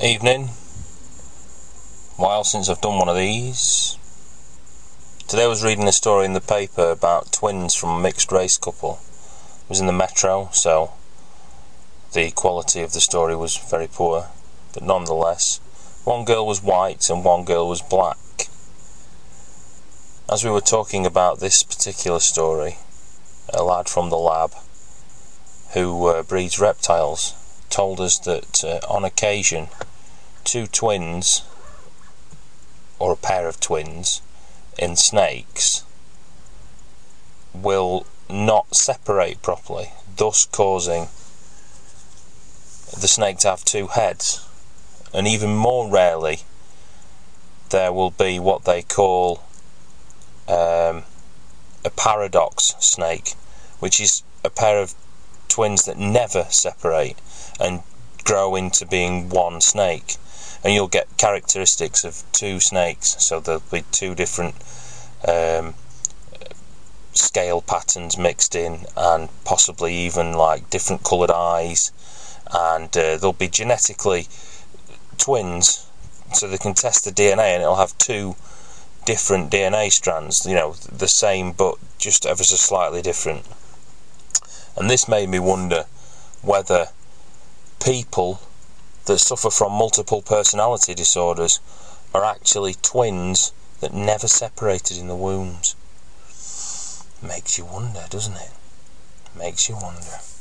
Evening. While since I've done one of these. Today I was reading a story in the paper about twins from a mixed race couple. It was in the Metro, so the quality of the story was very poor, but nonetheless, one girl was white and one girl was black. As we were talking about this particular story, a lad from the lab who breeds reptiles told us that on occasion two twins, or a pair of twins, in snakes will not separate properly, thus causing the snake to have two heads. And even more rarely, there will be what they call a paradox snake, which is a pair of twins that never separate and grow into being one snake. And you'll get characteristics of two snakes, so there'll be two different scale patterns mixed in, and possibly even like different coloured eyes, and they'll be genetically twins, so they can test the DNA and it'll have two different DNA strands, the same but just ever so slightly different. And this made me wonder whether people that suffer from multiple personality disorders are actually twins that never separated in the wombs. Makes you wonder, doesn't it? Makes you wonder.